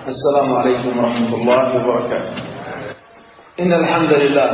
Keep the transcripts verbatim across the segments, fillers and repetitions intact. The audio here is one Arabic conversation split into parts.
السلام عليكم ورحمة الله وبركاته. إن الحمد لله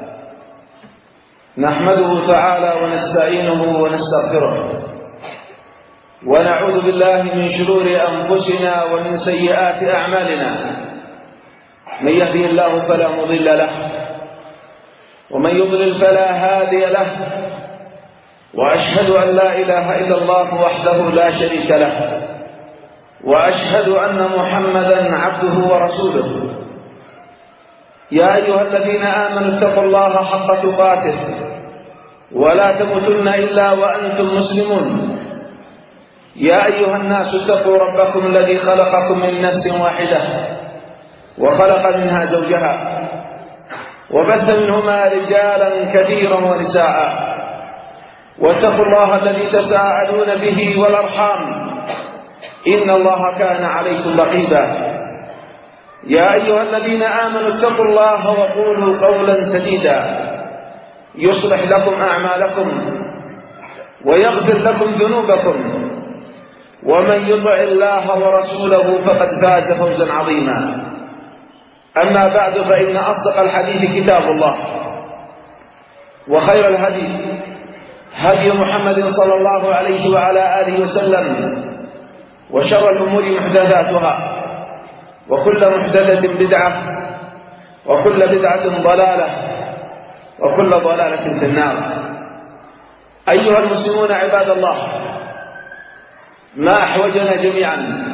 نحمده تعالى ونستعينه ونستغفره ونعوذ بالله من شرور أنفسنا ومن سيئات أعمالنا. من يهدي الله فلا مضل له ومن يضلل فلا هادي له، وأشهد أن لا إله إلا الله وحده لا شريك له، وأشهد أن محمدا عبده ورسوله. يا أيها الذين آمنوا اتقوا الله حق تقاته ولا تموتن إلا وأنتم مسلمون. يا أيها الناس اتقوا ربكم الذي خلقكم من نفس واحدة وخلق منها زوجها وبث منهما رجالا كثيرا ونساء، واتقوا الله الذي تساءلون به والأرحام إن الله كان عليكم رقيبا. يا أيها الذين آمنوا اتقوا الله وقولوا قولا سديدا يصلح لكم أعمالكم ويغفر لكم ذنوبكم، ومن يطع الله ورسوله فقد فاز فوزا عظيما. أما بعد، فإن أصدق الحديث كتاب الله، وخير الهدي هدي محمد صلى الله عليه وعلى آله وسلم، وشر الأمور محدثاتها، وكل محدثة بدعة، وكل بدعة ضلالة، وكل ضلالة في النار. أيها المسلمون عباد الله، ما أحوجنا جميعا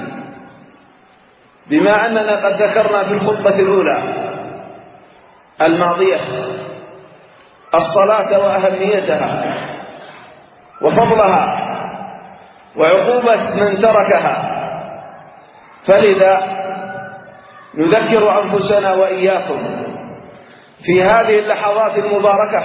بما أننا قد ذكرنا في الخطبة الأولى الماضية الصلاة وأهميتها وفضلها وعقوبة من تركها، فلذا نذكر أنفسنا وإياكم في هذه اللحظات المباركة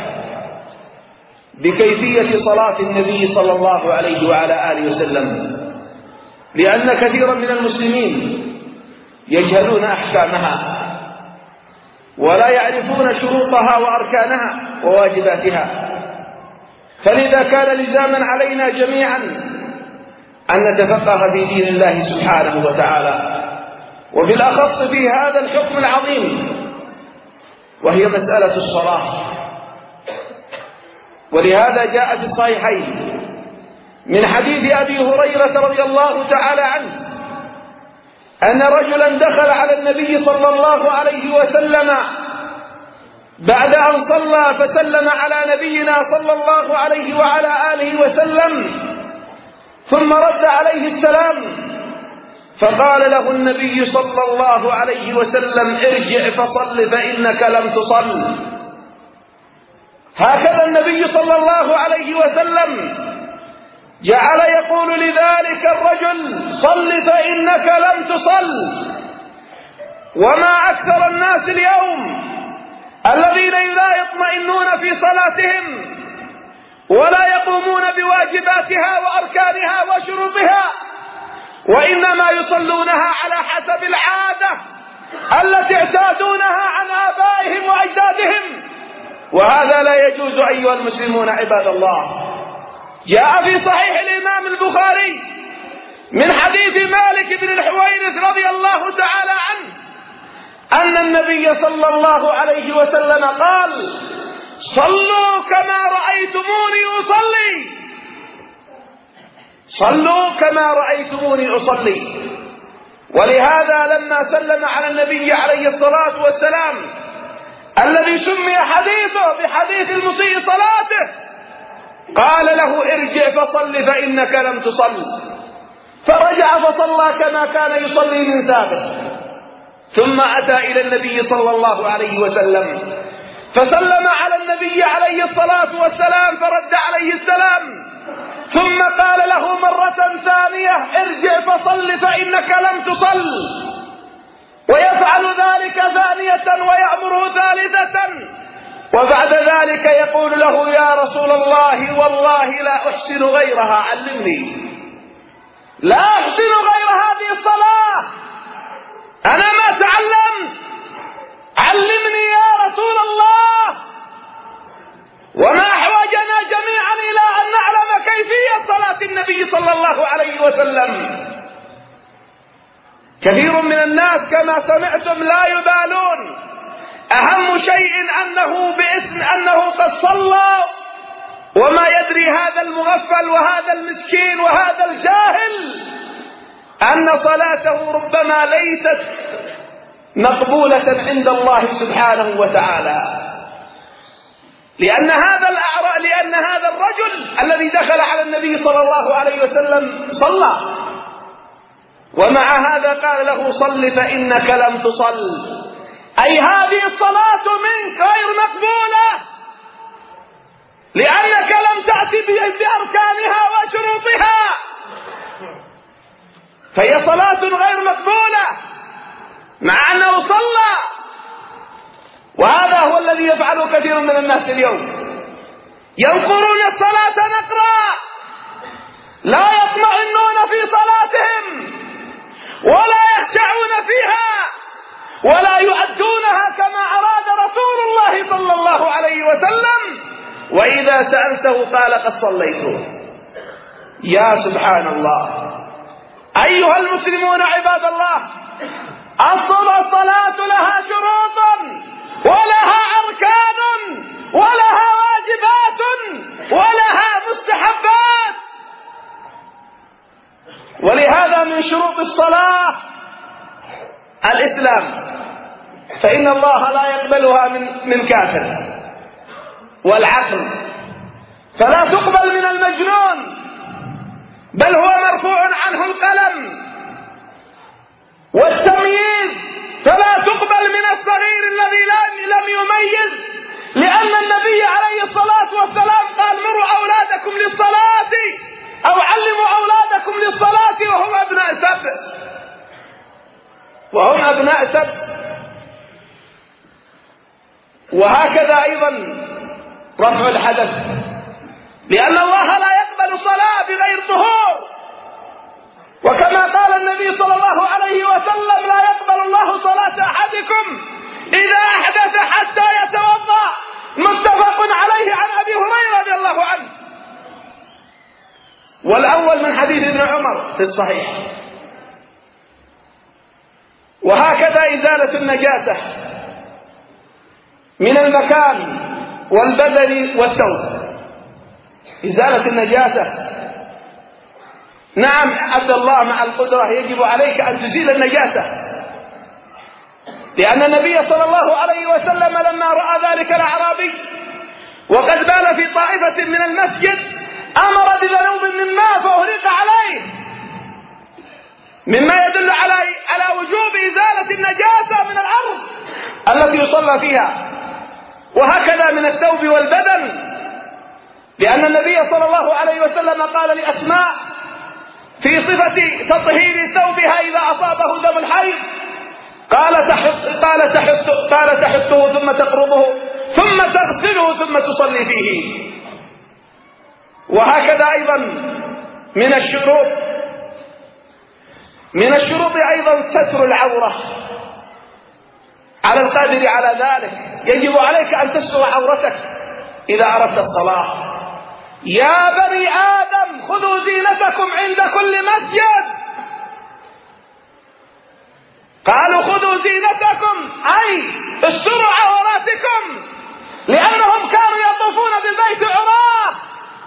بكيفية صلاة النبي صلى الله عليه وعلى آله وسلم، لأن كثيرا من المسلمين يجهلون أحكامها ولا يعرفون شروطها وأركانها وواجباتها. فلذا كان لزاما علينا جميعا أن نتفقه في دين الله سبحانه وتعالى، وبالأخص في هذا الحكم العظيم وهي مسألة الصلاة. ولهذا جاء في الصحيحين من حديث أبي هريرة رضي الله تعالى عنه أن رجلا دخل على النبي صلى الله عليه وسلم بعد أن صلى فسلم على نبينا صلى الله عليه وعلى آله وسلم، ثم رد عليه السلام، فقال له النبي صلى الله عليه وسلم: ارجع فصل فإنك لم تصل. هكذا النبي صلى الله عليه وسلم جعل يقول لذلك الرجل: صل فإنك لم تصل. وما أكثر الناس اليوم الذين لا يطمئنون في صلاتهم ولا يقومون بواجباتها وأركانها وشروطها، وإنما يصلونها على حسب العادة التي اعتادونها عن آبائهم وأجدادهم، وهذا لا يجوز أيها المسلمون عباد الله. جاء في صحيح الإمام البخاري من حديث مالك بن الحويرث رضي الله تعالى عنه أن النبي صلى الله عليه وسلم قال: صلوا كما رأيتموني أصلي، صلوا كما رأيتموني أصلي. ولهذا لما سلم على النبي عليه الصلاة والسلام الذي سمي حديثه بحديث المسيء صلاته، قال له: ارجع فصل فإنك لم تصل. فرجع فصلى كما كان يصلي من سابق، ثم أتى إلى النبي صلى الله عليه وسلم فسلم على النبي عليه الصلاة والسلام فرد عليه السلام، ثم قال له مرة ثانية: ارجع فصل فإنك لم تصل. ويفعل ذلك ثانية ويأمره ثالثة، وبعد ذلك يقول له: يا رسول الله والله لا أحسن غيرها، علمني. لا أحسن غير هذه الصلاة، أنا ما تعلمت، علمني يا رسول الله. وما أحوجنا جميعا إلى أن نعلم كيفية صلاة النبي صلى الله عليه وسلم. كثير من الناس كما سمعتم لا يبالون، أهم شيء أنه باسم أنه قد صلى وما يدري هذا المغفل وهذا المسكين وهذا الجاهل أن صلاته ربما ليست مقبولة عند الله سبحانه وتعالى، لأن هذا الأعرى لأن هذا الرجل الذي دخل على النبي صلى الله عليه وسلم صلى، ومع هذا قال له صل فإنك لم تصل، أي هذه الصلاة منك غير مقبولة لأنك لم تأتي بأركانها وشروطها، فهي صلاة غير مقبولة مع أنه صلى. وهذا هو الذي يفعله كثير من الناس اليوم، ينقرون الصلاة نقرا، لا يطمئنون في صلاتهم ولا يخشعون فيها ولا يؤدونها كما أراد رسول الله صلى الله عليه وسلم، وإذا سألته قال قد صليت. يا سبحان الله. أيها المسلمون عباد الله، الصلاة لها شروط ولها أركان ولها واجبات ولها مستحبات، ولهذا من شروط الصلاة الإسلام، فإن الله لا يقبلها من من كافر، والعقل فلا تقبل من المجنون بل هو مرفوع عنه القلم، والتمييز فلا تقبل من الصغير الذي لم يميز، لأن النبي عليه الصلاة والسلام قال مروا أولادكم للصلاة أو علموا أولادكم للصلاة وهم أبناء سبع وهم أبناء سبع. وهكذا أيضا رفع الحدث، لأن الله لا يقبل صلاة بغير طهور، وكما قال النبي صلى الله عليه وسلم لا يقبل الله صلاة أحدكم إذا أحدث حتى يتوضأ، متفق عليه عن أبي هريرة رضي الله عنه. والأول من حديث ابن عمر في الصحيح. وهكذا إزالة النجاسة من المكان والبدن والثوب، إزالة النجاسة. نعم عبد الله مع القدرة يجب عليك أن تزيل النجاسة، لأن النبي صلى الله عليه وسلم لما رأى ذلك الأعرابي وقد بال في طائفة من المسجد أمر بذنوب من ماء فأهرق عليه، مما يدل على على وجوب إزالة النجاسة من الأرض التي يصلى فيها، وهكذا من الثوب والبدن، لأن النبي صلى الله عليه وسلم قال لأسماء في صفة تطهير ثوبها إذا أصابه دم الحيض قال تحط قال تحط قال تحطه ثم تقربه ثم تغسله ثم تصلي فيه. وهكذا أيضا من الشروط من الشروط أيضا ستر العورة على القادر على ذلك، يجب عليك أن تستر عورتك إذا أردت الصلاة. يا بني آدم خذوا زينتكم عند كل مسجد، قالوا خذوا زينتكم أي استروا عوراتكم، لأنهم كانوا يطوفون بالبيت عراة.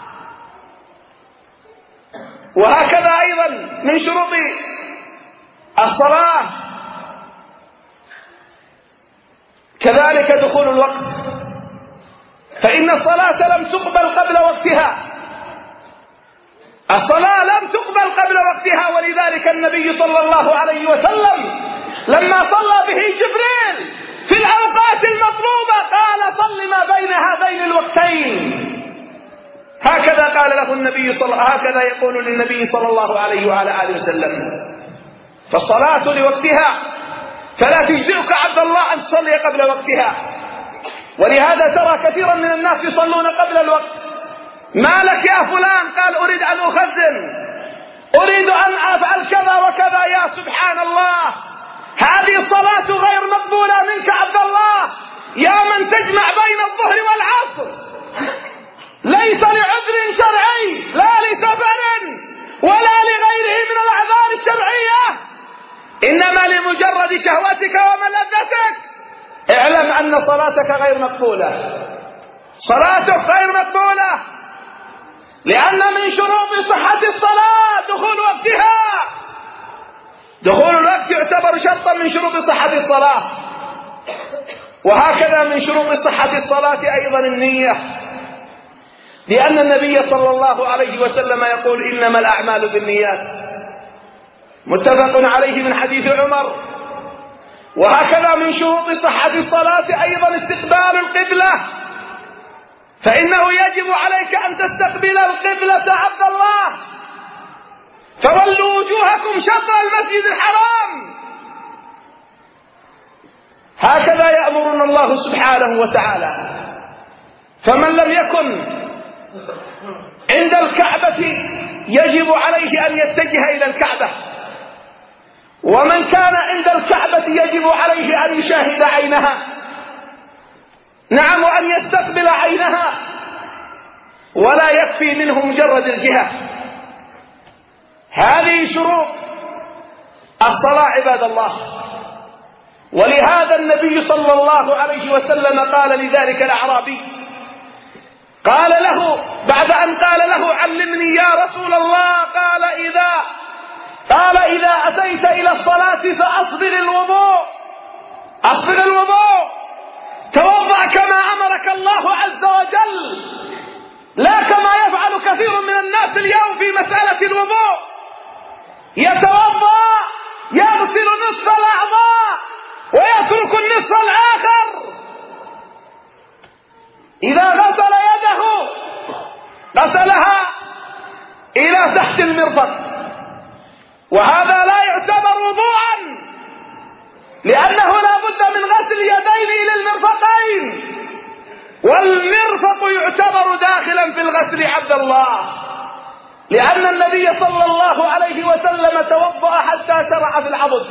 وهكذا أيضا من شروط الصلاة كذلك دخول الوقت، فإن الصلاة لم تقبل قبل وقتها، الصلاة لم تقبل قبل وقتها، ولذلك النبي صلى الله عليه وسلم لما صلى به جبريل في الأوقات المطلوبة قال صل ما بين هذين الوقتين، هكذا قال له النبي صلى هكذا يقول للنبي صلى الله عليه وعلى آله وسلم. فالصلاة لوقتها، فلا تجزئك عبد الله أن تصلي قبل وقتها، ولهذا ترى كثيرا من الناس يصلون قبل الوقت. ما لك يا فلان؟ قال أريد أن أخزن، أريد أن أفعل كذا وكذا. يا سبحان الله، هذه الصلاة غير مقبولة منك عبد الله، يا من تجمع بين الظهر والعصر، ليس لعذر شرعي لا لسفر ولا لغيره من الأعذار الشرعية، إنما لمجرد شهوتك وملذتك، اعلم أن صلاتك غير مقبولة، صلاتك غير مقبولة، لأن من شروط صحة الصلاة دخول وقتها. دخول الوقت يعتبر شرطا من شروط صحة الصلاة. وهكذا من شروط صحة الصلاة أيضا النية، لأن النبي صلى الله عليه وسلم يقول إنما الأعمال بالنيات، متفق عليه من حديث عمر. وهكذا من شروط صحة الصلاة أيضا استقبال القبلة، فإنه يجب عليك أن تستقبل القبلة عبد الله، فولوا وجوهكم شطر المسجد الحرام. هكذا يأمرنا الله سبحانه وتعالى. فمن لم يكن عند الكعبة يجب عليه أن يتجه إلى الكعبة، ومن كان عند الكعبة يجب عليه أن يشاهد عينها، نعم، وأن يستقبل عينها، ولا يكفي منه مجرد الجهة. هذه شروط الصلاة عباد الله. ولهذا النبي صلى الله عليه وسلم قال لذلك الأعرابي، قال له بعد أن قال له علمني يا رسول الله، قال إذا قال إذا أتيت إلى الصلاة فأصبغ الوضوء، أصبغ الوضوء، توضأ كما أمرك الله عز وجل، لا كما يفعل كثير من الناس اليوم في مسألة الوضوء، يتوضأ يغسل نصف الأعضاء ويترك النصف الآخر. إذا غسل يده غسلها إلى تحت المرفق، وهذا لا يعتبر وضوءا، لأنه لا بد من غسل اليدين إلى المرفقين، والمرفق يعتبر داخلا في الغسل عبد الله، لأن النبي صلى الله عليه وسلم توضأ حتى شرع في العضد.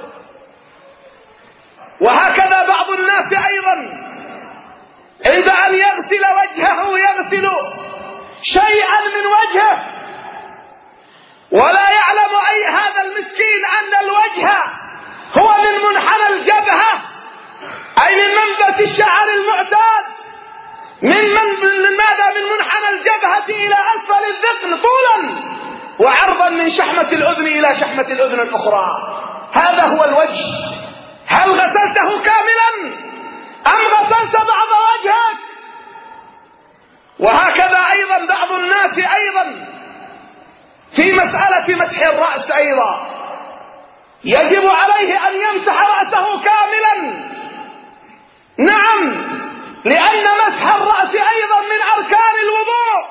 وهكذا بعض الناس أيضا عند أن يغسل وجهه يغسل شيئا من وجهه، ولا يعلم أي هذا المسكين أن الوجه هو من منحنى الجبهة، أي من منبت الشعر المعتاد، من من ماذا من منحنى الجبهة إلى أسفل الذقن طولا وعرضا، من شحمة الأذن إلى شحمة الأذن الأخرى. هذا هو الوجه. هل غسلته كاملا أم غسلت بعض وجهك؟ وهكذا أيضا بعض الناس أيضا في مسألة مسح الرأس أيضا يجب عليه أن يمسح رأسه كاملا، نعم، لأن مسح الرأس أيضا من أركان الوضوء،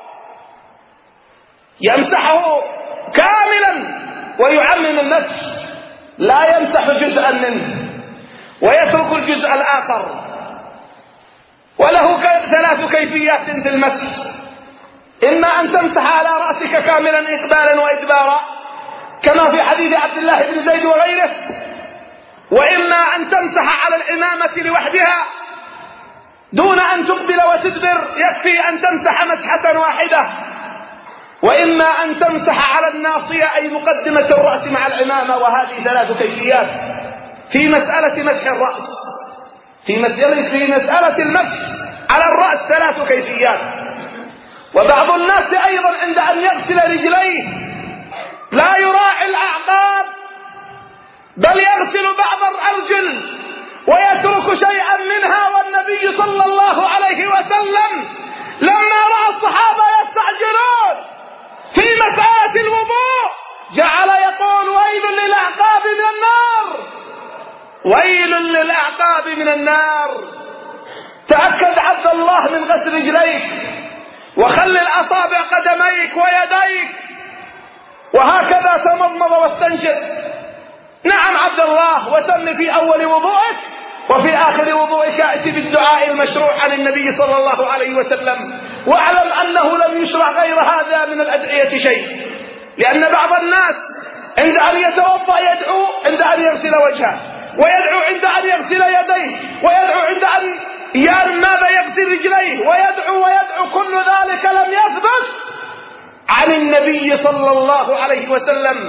يمسحه كاملا ويعمم المسح، لا يمسح جزءا منه ويترك الجزء الآخر. وله ثلاث كيفيات في المسح: إما أن تمسح على رأسك كاملا إقبالا وإدبارا كما في حديث عبد الله بن زيد وغيره، وإما أن تمسح على العمامة لوحدها دون أن تقبل وتدبر، يكفي أن تمسح مسحة واحدة، وإما أن تمسح على الناصية أي مقدمة الرأس مع العمامة. وهذه ثلاث كيفيات في مسألة مسح الرأس. في مسألة في مسألة المسح على الرأس ثلاث كيفيات. وبعض الناس أيضا عند أن يغسل رجليه لا يراعي الأعقاب، بل يغسل بعض الأرجل ويترك شيئا منها. والنبي صلى الله عليه وسلم لما رأى الصحابة يستعجلون في مسألة الوضوء جعل يقول: ويل للأعقاب من النار، ويل للأعقاب من النار. تأكد عبد الله من غسل رجليك، وخلل أصابع قدميك ويديك، وهكذا تمضمض واستنشق. نعم عبد الله، وسم في أول وضوءك وفي آخر وضوءك ائت بالدعاء المشروع عن النبي صلى الله عليه وسلم، واعلم أنه لم يشرع غير هذا من الأدعية شيء، لأن بعض الناس عند أن يتوضأ يدعو عند أن يغسل وجهه، ويدعو عند أن يغسل يديه، ويدعو عند أن يعني ماذا يغسل رجليه، ويدعو ويدعو. كل ذلك لم يثبت عن النبي صلى الله عليه وسلم،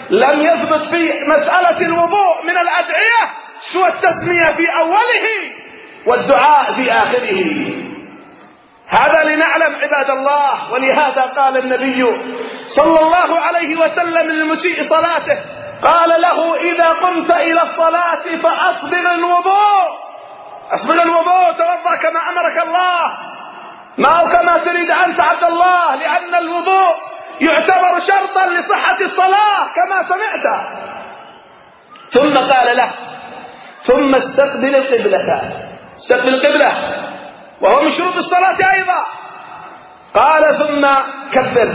لم يثبت في مسألة الوضوء من الأدعية سوى التسمية في أوله والدعاء في آخره. هذا لنعلم عباد الله. ولهذا قال النبي صلى الله عليه وسلم للمسيء صلاته، قال له: إذا قمت إلى الصلاة فأصبغ الوضوء، أصبغ الوضوء، توضأ كما أمرك الله، ما هو كما تريد أنت عبد الله، لأن الوضوء يعتبر شرطا لصحة الصلاة كما سمعت. ثم قال له: ثم استقبل القبلة، استقبل القبلة، وهو من شروط الصلاة أيضا. قال: ثم كبر،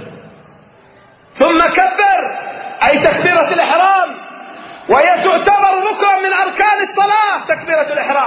ثم كبر أي تكبيرة الإحرام، وهي تعتبر ركنا من أركان الصلاة تكبيرة الإحرام،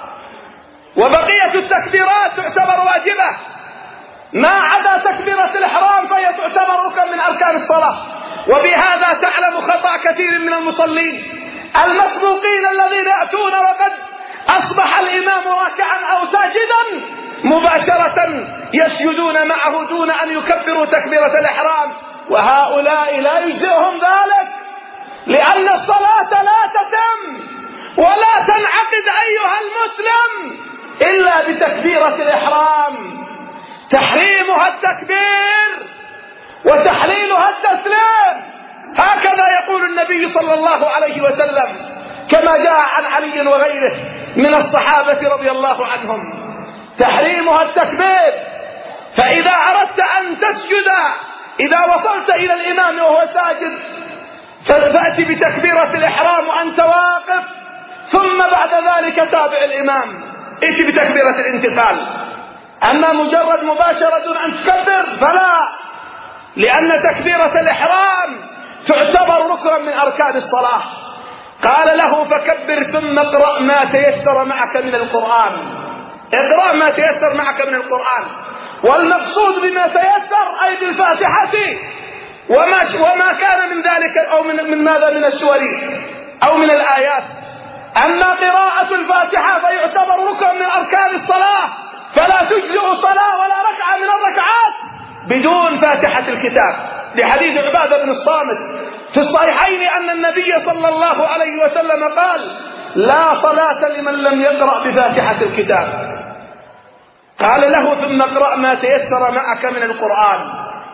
وبقية التكبيرات تعتبر واجبة، ما عدا تكبيرة الإحرام فهي تعتبر ركنا من أركان الصلاة. وبهذا تعلم خطأ كثير من المصلين المسبوقين الذين يأتون وقد أصبح الإمام راكعا أو ساجدا مباشرة يسجدون معه دون أن يكبروا تكبيرة الإحرام، وهؤلاء لا يجزئهم ذلك، لأن الصلاة لا تتم ولا تنعقد أيها المسلم إلا بتكبيرة الإحرام، تحريمها التكبير وتحليلها التسليم. هكذا يقول النبي صلى الله عليه وسلم كما جاء عن علي وغيره من الصحابة رضي الله عنهم، تحريمها التكبير. فإذا أردت أن تسجد، إذا وصلت إلى الإمام وهو ساجد فأتي بتكبيرة الإحرام وأنت واقف، ثم بعد ذلك تابع الإمام، ائت بتكبيرة الانتقال. أما مجرد مباشرة دون أن تكبر فلا، لأن تكبيرة الإحرام تعتبر ركنا من أركان الصلاة. قال له: فكبر ثم اقرأ ما تيسر معك من القرآن، اقرأ ما تيسر معك من القرآن. والمقصود بما تيسر أي بالفاتحة وما, وما كان من ذلك، أو من, من ماذا من السور أو من الآيات. أما قراءة الفاتحة فيعتبر ركن من أركان الصلاة، فلا تجزئ صلاة ولا ركعة من الركعات بدون فاتحة الكتاب، لحديث عبادة بن الصامت في الصحيحين أن النبي صلى الله عليه وسلم قال: لا صلاة لمن لم يقرأ بفاتحة الكتاب. قال له: ثم اقرأ ما تيسر معك من القرآن،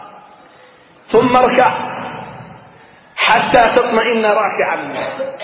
ثم اركع حتى تطمئن راكعا.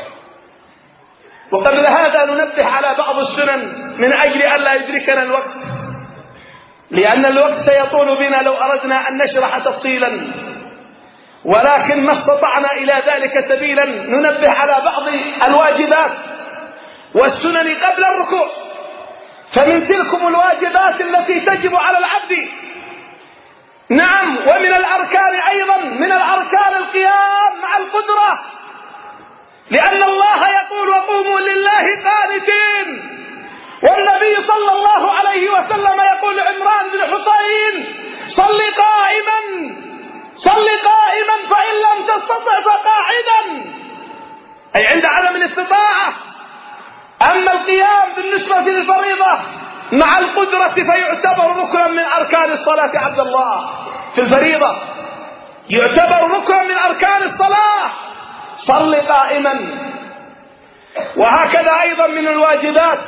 وقبل هذا ننبه على بعض السنن من أجل أن لا يدركنا الوقت، لأن الوقت سيطول بنا لو أردنا أن نشرح تفصيلا، ولكن ما استطعنا إلى ذلك سبيلا ننبه على بعض الواجبات والسنن قبل الركوع. فمن تلكم الواجبات التي تجب على العبد، نعم، ومن الأركان أيضا، من الأركان القيام مع القدرة، لأن الله يقول: وقوموا لله قانتين. والنبي صلى الله عليه وسلم يقول لعمران بن حسين: صل قائما، صل قائما، فإن لم تستطع فقاعدا، أي عند عدم الاستطاعة. أما القيام بالنسبة للفريضة مع القدرة فيعتبر ركنا من أركان الصلاة عبد الله، في الفريضة يعتبر ركنا من أركان الصلاة، صل قائما. وهكذا أيضا من الواجبات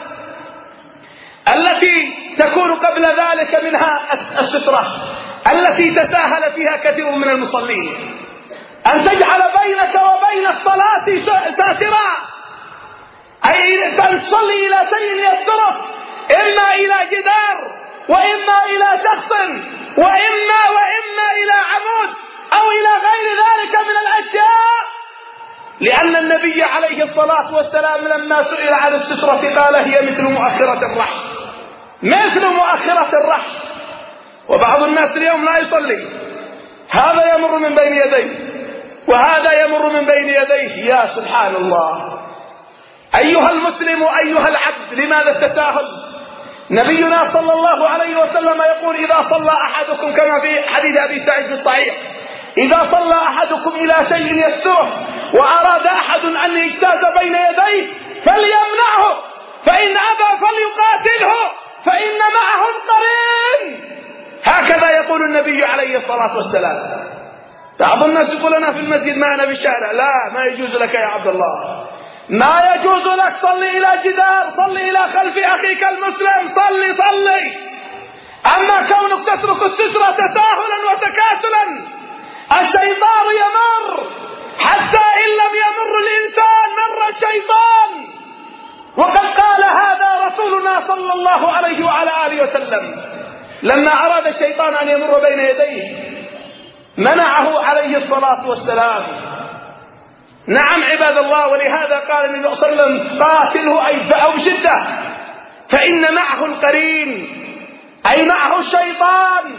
التي تكون قبل ذلك منها السترة التي تساهل فيها كثير من المصلين، أن تجعل بينك وبين الصلاة ساترا، أي أن تصلي إلى شيء يسترك، إما إلى جدار وإما إلى شخص وإما وإما إلى عمود أو إلى غير ذلك من الأشياء. لأن النبي عليه الصلاة والسلام لما سئل عن السترة قال: هي مثل مؤخرة الرحل، مثل مؤخرة الرحل. وبعض الناس اليوم لا يصلي، هذا يمر من بين يديه وهذا يمر من بين يديه، يا سبحان الله. أيها المسلم أيها العبد، لماذا التساهل؟ نبينا صلى الله عليه وسلم يقول: إذا صلى أحدكم، كما في حديث أبي سعيد في الصحيح، إذا صلى أحدكم إلى شيء يستره وأراد أحد أن يجتاز بين يديه فليمنعه، فإن أبى فليقاتله، فإن معه القرين. هكذا يقول النبي عليه الصلاة والسلام. بعض الناس يقول أنا في المسجد ما أنا في الشارع. لا، ما يجوز لك يا عبد الله، ما يجوز لك. صلي إلى جدار، صلي إلى خلف أخيك المسلم، صلي صلي. أما كونك تترك السترة تساهلا وتكاسلا، الشيطان يمر، حتى إن لم يمر الإنسان مر الشيطان. وقد قال هذا رسولنا صلى الله عليه وعلى آله وسلم لما أراد الشيطان أن يمر بين يديه منعه عليه الصلاة والسلام. نعم عباد الله، ولهذا قال النبي صلى الله عليه وسلم قاتله أي ادفعه بشدة، فإن معه القرين أي معه الشيطان.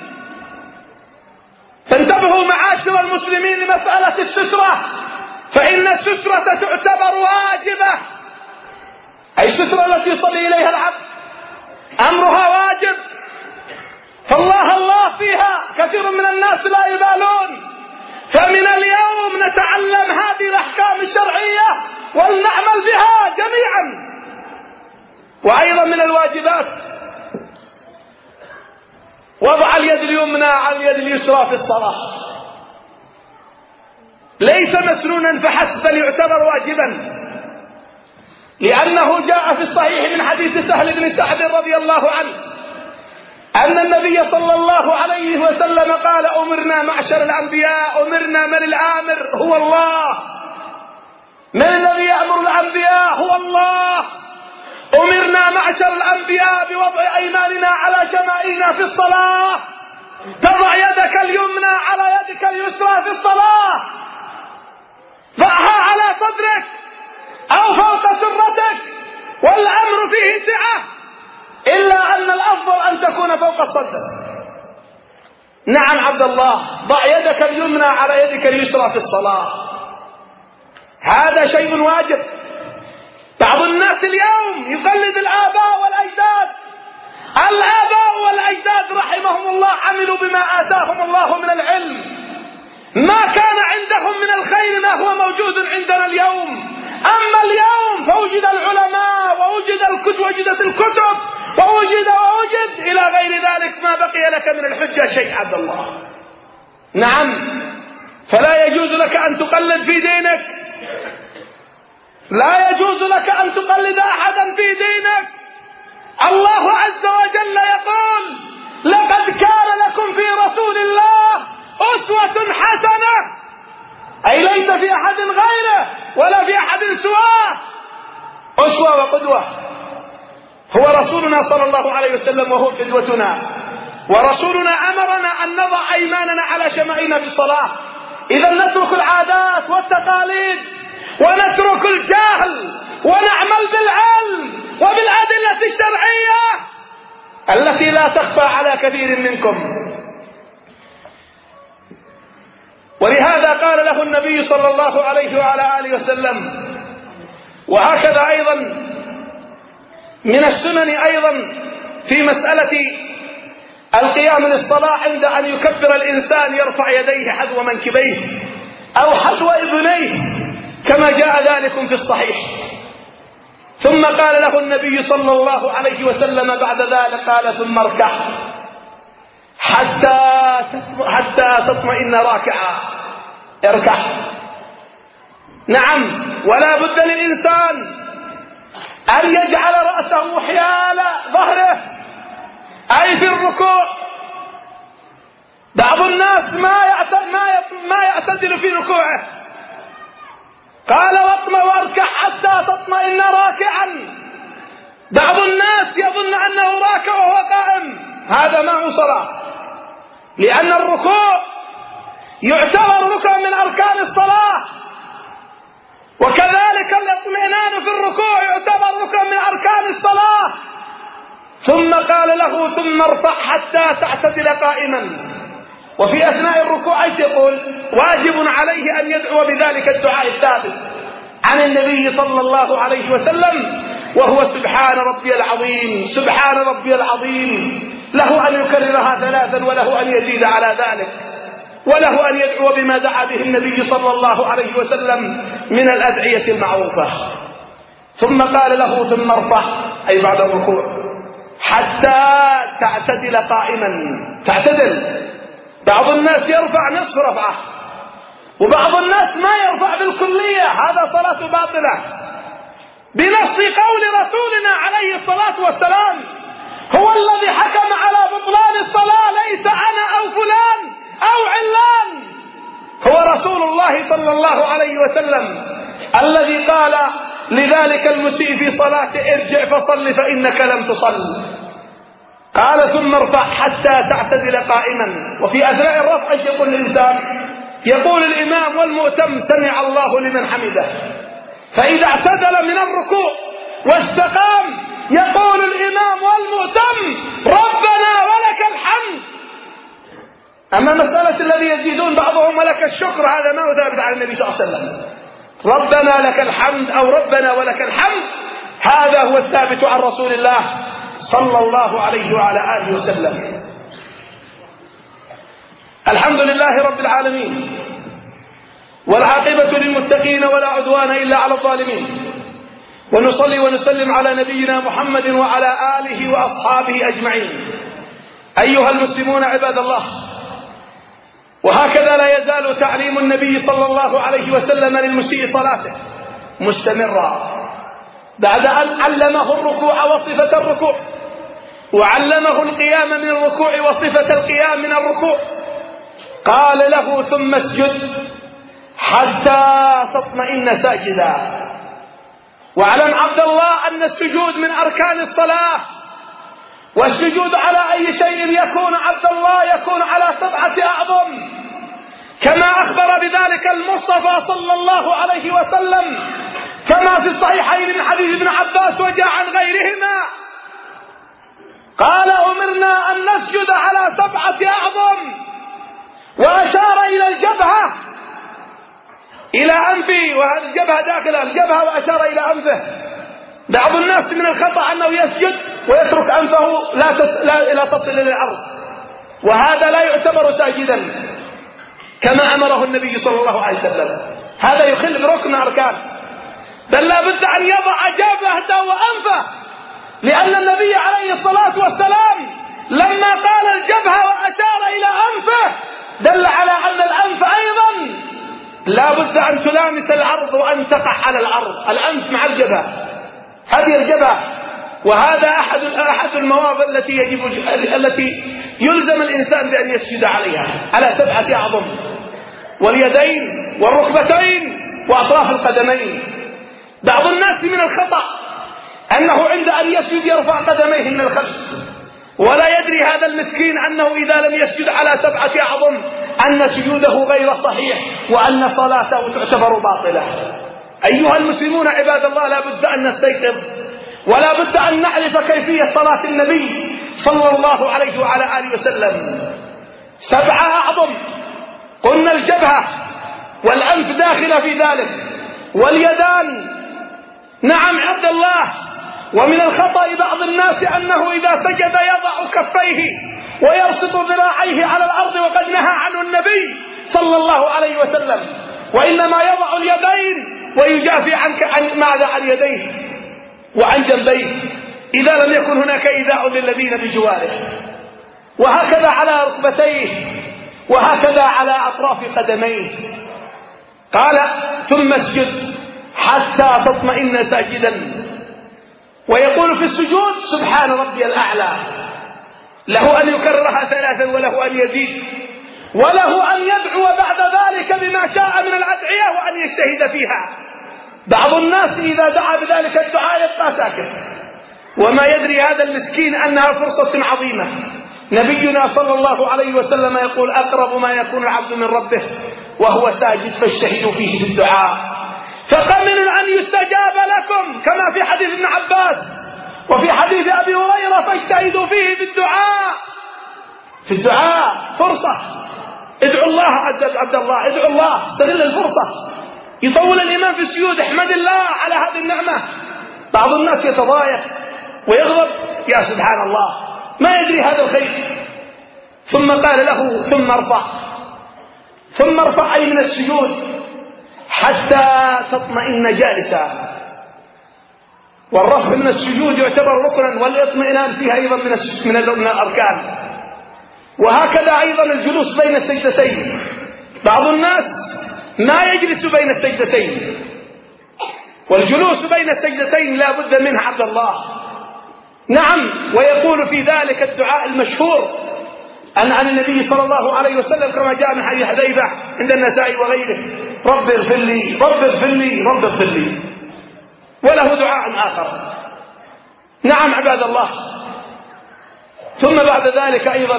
فانتبهوا معاشر المسلمين لمسألة السترة، فإن السترة تعتبر واجبة، أي السترة التي يصلي إليها العبد أمرها واجب، فالله الله فيها. كثير من الناس لا يبالون. فمن اليوم نتعلم هذه الأحكام الشرعية ولنعمل بها جميعا. وأيضا من الواجبات وضع اليد اليمنى على اليد اليسرى في الصلاة، ليس مسنونا فحسب بل يعتبر واجبا، لأنه جاء في الصحيح من حديث سهل بن سعد رضي الله عنه أن النبي صلى الله عليه وسلم قال أمرنا معشر الأنبياء، أمرنا من الآمر هو الله، من الذي يأمر الأنبياء هو الله. أمرنا معشر الأنبياء بوضع أيماننا على شمائلنا في الصلاة، تضع يدك اليمنى على يدك اليسرى في الصلاة، ضعها على صدرك أو فوق سرتك، والأمر فيه سعة، إلا أن الأفضل أن تكون فوق الصدر. نعم عبد الله، ضع يدك اليمنى على يدك اليسرى في الصلاة، هذا شيء واجب. بعض الناس اليوم يقلد الآباء والأجداد. الآباء والأجداد رحمهم الله عملوا بما آتاهم الله من العلم، ما كان عندهم من الخير ما هو موجود عندنا اليوم. أما اليوم فوجد العلماء ووجد الكتب، وجدت الكتب ووجد ووجد إلى غير ذلك، ما بقي لك من الحجة شيء عبد الله. نعم، فلا يجوز لك أن تقلد في دينك، لا يجوز لك أن تقلد أحدا في دينك. الله عز وجل يقول لقد كان لكم في رسول الله أسوة حسنة، أي ليس في أحد غيره ولا في أحد سواه، أسوة وقدوة. هو رسولنا صلى الله عليه وسلم وهو قدوتنا، ورسولنا أمرنا أن نضع أيماننا على شمائلنا في الصلاة. إذا نترك العادات والتقاليد ونترك الجهل ونعمل بالعلم وبالأدلة الشرعية التي لا تخفى على كثير منكم. ولهذا قال له النبي صلى الله عليه وعلى آله وسلم. وهكذا أيضا من السنن أيضا في مسألة القيام للصلاة عند أن يكبر الإنسان يرفع يديه حذو منكبيه أو حذو أذنيه كما جاء ذلك في الصحيح. ثم قال له النبي صلى الله عليه وسلم بعد ذلك قال ثم اركع حتى حتى تطمئن راكعا، اركع. نعم، ولا بد للإنسان أن يجعل رأسه حيال ظهره أي في الركوع. بعض الناس ما يعتدل في ركوعه، قال واطمئن واركع حتى تطمئن راكعا. بعض الناس يظن أنه راكع وهو قائم، هذا ما هو صلاة، لأن الركوع يعتبر ركن من أركان الصلاة، وكذلك الاطمئنان في الركوع يعتبر ركن من أركان الصلاة. ثم قال له ثم ارفع حتى تعتدل قائما. وفي أثناء الركوع ايش يقول؟ واجب عليه أن يدعو بذلك الدعاء الثابت عن النبي صلى الله عليه وسلم، وهو سبحان ربي العظيم سبحان ربي العظيم. له أن يكررها ثلاثا وله أن يزيد على ذلك، وله أن يدعو بما دعا به النبي صلى الله عليه وسلم من الأدعية المعروفة. ثم قال له ثم ارفع أي بعد الركوع حتى تعتدل قائما. تعتدل. بعض الناس يرفع نصف رفعه وبعض الناس ما يرفع بالكلية، هذا صلاة باطلة بنص قول رسولنا عليه الصلاة والسلام: هو الذي حكم على بطلان الصلاة، ليس أنا أو فلان أو علان، هو رسول الله صلى الله عليه وسلم الذي قال لذلك المسيء في صلاته: ارجع فصل فإنك لم تصل. قال: ثم ارفع حتى تعتدل قائما. وفي أثناء الرفع ايش يقول الإنسان؟ يقول الإمام والمؤتم: سمع الله لمن حمده. فإذا اعتدل من الركوع واستقام يقول الإمام والمؤتم: ربنا ولك الحمد. أما مسألة الذي يزيدون بعضهم ولك الشكر، هذا ما هو ثابت عن النبي صلى الله عليه وسلم. ربنا لك الحمد أو ربنا ولك الحمد، هذا هو الثابت عن رسول الله صلى الله عليه وعلى آله وسلم. الحمد لله رب العالمين، والعاقبة للمتقين ولا عدوان إلا على الظالمين، ونصلي ونسلم على نبينا محمد وعلى آله وأصحابه أجمعين. أيها المسلمون عباد الله، وهكذا لا يزال تعليم النبي صلى الله عليه وسلم للمسيء صلاته مستمرا، بعد أن علمه الركوع وصفة الركوع، وعلمه القيام من الركوع وصفة القيام من الركوع، قال له: ثم اسجد حتى تطمئن ساجدا. واعلم عبد الله أن السجود من أركان الصلاة، والسجود على أي شيء يكون عبد الله يكون على سبعة أعظم، كما أخبر بذلك المصطفى صلى الله عليه وسلم، كما في الصحيحين من حديث ابن عباس وجاء عن غيرهما، قال: أمرنا أن نسجد على سبعة أعظم، وأشار إلى الجبهة، إلى أنفه، وهذه الجبهة داخل الجبهة، وأشار إلى أنفه. بعض الناس من الخطأ أنه يسجد ويترك أنفه لا, تس... لا... لا تصل إلى الأرض، وهذا لا يعتبر ساجدا كما أمره النبي صلى الله عليه وسلم، هذا يخل بركن أركان، بل لا بد أن يضع جبهته وأنفه، لأن النبي عليه الصلاة والسلام لما قال الجبهة وأشار إلى أنفه دل على أن الأنف أيضا لا بد أن تلامس الأرض وأن تقع على الأرض، الأنف مع الجبهة، هذه الجبهة. وهذا أحد أحد المواضع التي يجب التي يلزم الإنسان بأن يسجد عليها، على سبعة أعظم، واليدين والركبتين وأطراف القدمين. بعض الناس من الخطأ أنه عند أن يسجد يرفع قدميه من الخلف، ولا يدري هذا المسكين أنه إذا لم يسجد على سبعة أعظم أن سجوده غير صحيح، وأن صلاته تعتبر باطلة. أيها المسلمون عباد الله، لا بد أن نستيقظ، ولا بد أن نعرف كيفية صلاة النبي صلى الله عليه وعلى آله وسلم. سبعة أعظم، قلنا الجبهة والأنف داخلة في ذلك، واليدان. نعم عبد الله، ومن الخطأ بعض الناس أنه إذا سجد يضع كفيه ويبسط ذراعيه على الأرض، وقد نهى عنه النبي صلى الله عليه وسلم، وإنما يضع اليدين ويجافي عنك عن ماذا؟ عن يديه وعن جنبيه، إذا لم يكن هناك إيذاء للذين بجواره، وهكذا على ركبتيه، وهكذا على أطراف قدميه. قال: ثم اسجد حتى تطمئن ساجدا. ويقول في السجود: سبحان ربي الأعلى، له أن يكررها ثلاثا، وله أن يزيد، وله أن يدعو بعد ذلك بما شاء من الأدعية، وأن يجتهد فيها. بعض الناس إذا دعا بذلك الدعاء يبقى ساكت، وما يدري هذا المسكين أنها فرصة عظيمة. نبينا صلى الله عليه وسلم يقول: أقرب ما يكون العبد من ربه وهو ساجد فاجتهدوا فيه في الدعاء، فقمن أن يستجاب لكم، كما في حديث ابن عباس وفي حديث أبي هريرة: فاجتهدوا فيه في الدعاء. في الدعاء فرصة، ادعو الله عبد الله، ادعو الله، استغل الفرصة. يطول الإمام في السجود، احمد الله على هذه النعمة. بعض الناس يتضايق ويغضب، يا سبحان الله، ما يدري هذا الخير. ثم قال له: ثم ارفع، ثم ارفع أي من السجود حتى تطمئن جالسا. والرفع من السجود يعتبر ركنا، والاطمئنان فيها أيضا من من الأركان. وهكذا أيضا الجلوس بين السجدتين. بعض الناس ما يجلس بين السجدتين، والجلوس بين السجدتين لا بد منه عبد الله. نعم، ويقول في ذلك الدعاء المشهور أن عن النبي صلى الله عليه وسلم كما جاء من حديث حذيفة عند النسائي وغيره: رب اغفر لي رب اغفر لي رب اغفر لي. وله دعاء آخر. نعم عباد الله. ثم بعد ذلك أيضا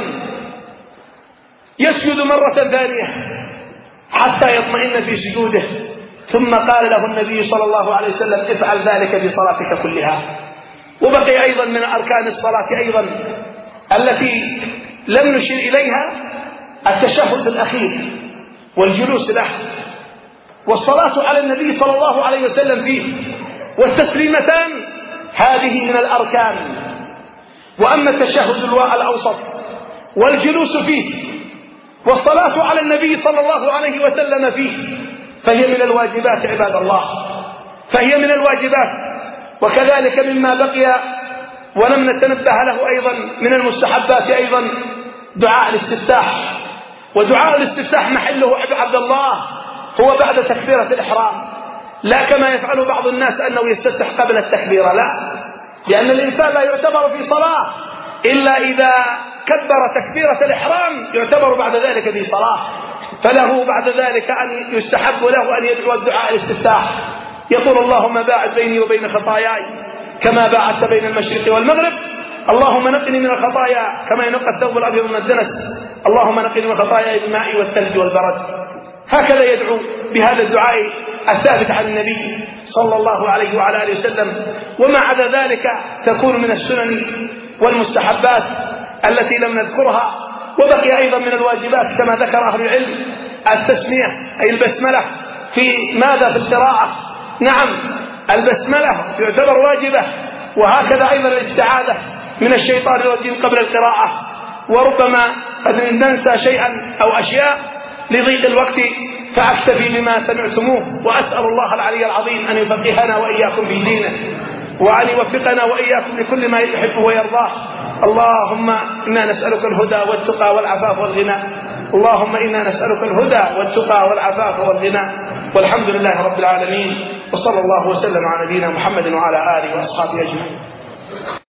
يسجد مرة ثانية حتى يطمئن في سجوده، ثم قال له النبي صلى الله عليه وسلم: افعل ذلك في صلاتك كلها. وبقي أيضا من أركان الصلاة أيضا التي لم نشر إليها التشهد الأخير والجلوس له والصلاة على النبي صلى الله عليه وسلم فيه، والتسليمتان هذه من الأركان. وأما التشهد الأوسط والجلوس فيه والصلاة على النبي صلى الله عليه وسلم فيه فهي من الواجبات عباد الله، فهي من الواجبات. وكذلك مما بقي ولم نتنبه له أيضا من المستحبات أيضا دعاء الاستفتاح. ودعاء الاستفتاح محله عبد الله هو بعد تكبيرة الإحرام، لا كما يفعل بعض الناس أنه يستفتح قبل التكبيرة، لا، لأن الإنسان لا يعتبر في صلاة إلا إذا كبر تكبيرة الإحرام، يعتبر بعد ذلك في صلاة. فله بعد ذلك أن يستحب له أن يدعو الدعاء الاستفتاح، يقول: اللهم باعد بيني وبين خطاياي كما باعدت بين المشرق والمغرب، اللهم نقني من الخطايا كما ينقى الثوب الأبيض من الدنس، اللهم نقني من خطاياي بالماء والثلج والبرد. هكذا يدعو بهذا الدعاء الثابت عن النبي صلى الله عليه وعلى آله وسلم. وما عدا ذلك تكون من السنن والمستحبات التي لم نذكرها. وبقي أيضا من الواجبات كما ذكر أهل العلم التسمية، أي البسملة في ماذا؟ في القراءة. نعم، البسملة تعتبر واجبة، وهكذا أيضا الاستعاذة من الشيطان الرجيم قبل القراءة. وربما قد ننسى شيئا أو أشياء لضيق الوقت، فأكتفي بما سمعتموه، وأسأل الله العلي العظيم أن يفقهنا وإياكم في دينه، وأن يوفقنا وإياكم لكل ما يحب ويرضاه. اللهم إنا نسألك الهدى والتقى والعفاف والغنى، اللهم إنا نسألك الهدى والتقى والعفاف والغنى. والحمد لله رب العالمين، وصلى الله وسلم على نبينا محمد وعلى آله وأصحابه أجمعين.